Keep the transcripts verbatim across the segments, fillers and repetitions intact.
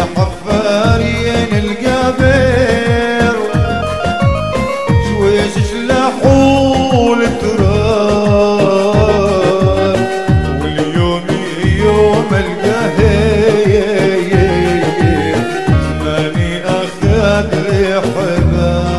حفارين القبر شويش شلحوا التراب واليوم يوم القهير زماني اخذ لي حباب.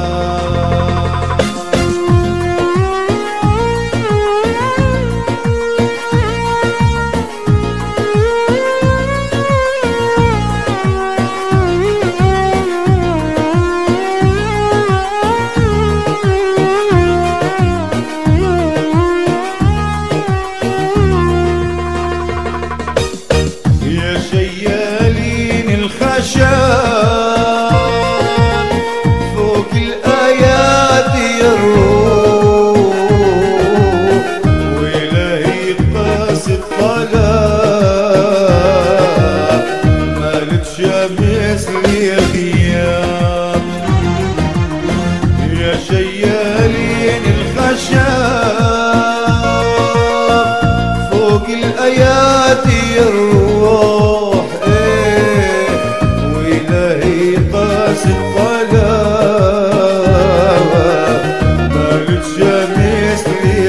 فوق الآيات يروح وإلهي قاسد طلاب مالك شمس لي غياب. يا شيالين الخشاب فوق الآيات يروح الطلاب مالك شمس لي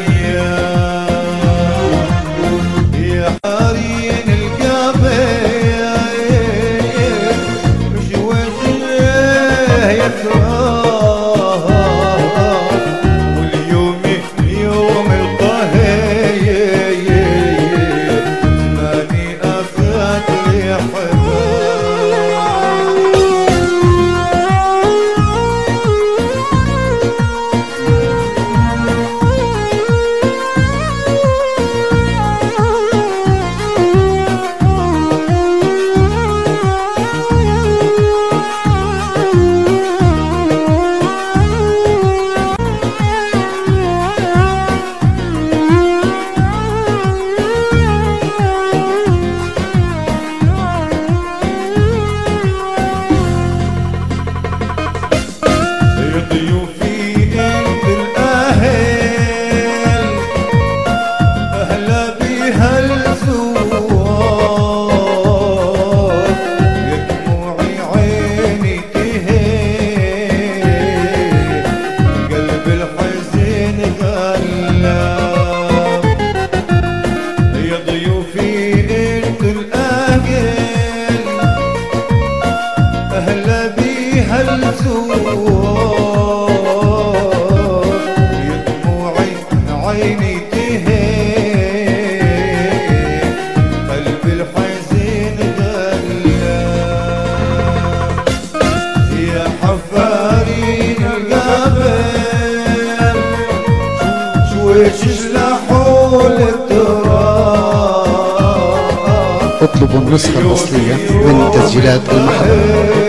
غياب. يا حارين القبيل شويه يتراب واليوم يوم القهير زماني اخذ لي حباب. عيني تهين قلب الحزين غلاب. يا حفارين القبر شويش شلحوا التراب. اطلبوا النسخة الأصلية من تسجيلات المحرم.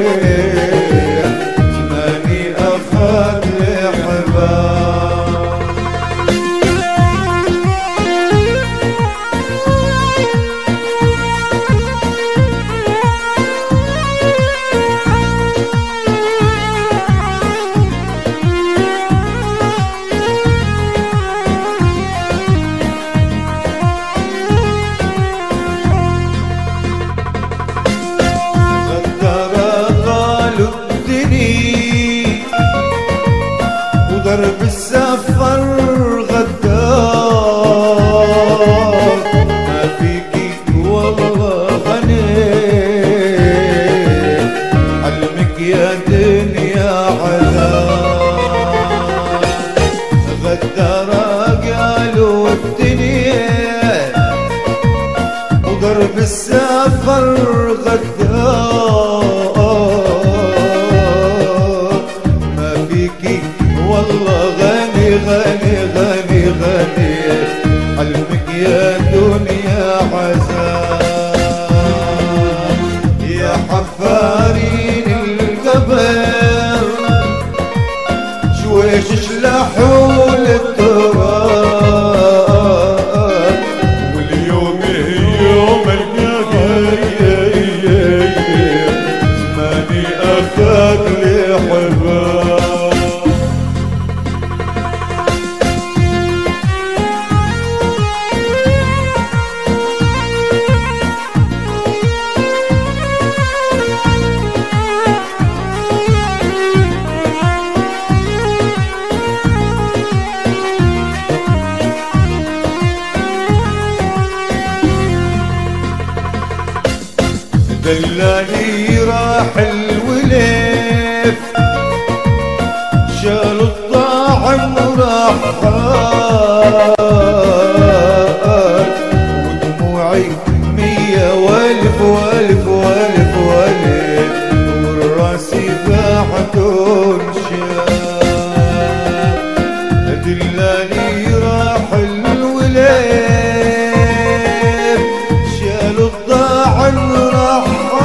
درب السفر غدار ما فيكي والله غني حلمك يا دنيا عذاب. غدارة قالوا الدنيا ودرب السفر غدار ما فيكي والله غني غني غني غني حلمك يا دنيا عذاب. يا حفارين القبر شويش شلحوا التراب واليوم يوم القهير زماني اخذ لي حباب. دلالي راح الوليف شال الطاعم وراح ودموعي مية والف والف والف والف والراسي بعدون شاب دلالي راح الوليف شال الطاعم وراح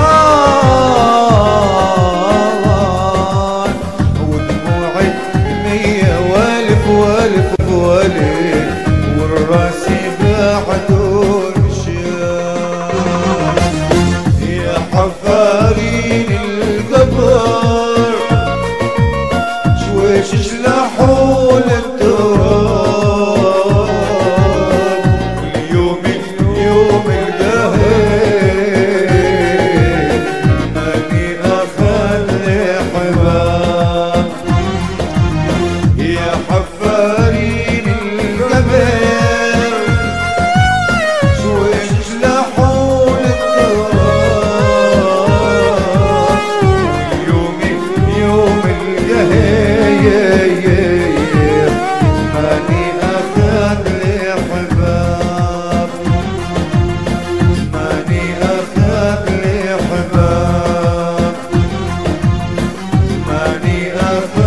ودموعي مية والف والف والف والراسي بعدون شاب يا حفارين القبر شويش شلحوا للتراب اليوم اليوم القهير ماني اخذ لي حباب يا حفارين القبر شويش شلحوا للتراب اليوم اليوم القهير ماني اخذ لي حباب ماني اخذ لي حباب ماني اخذ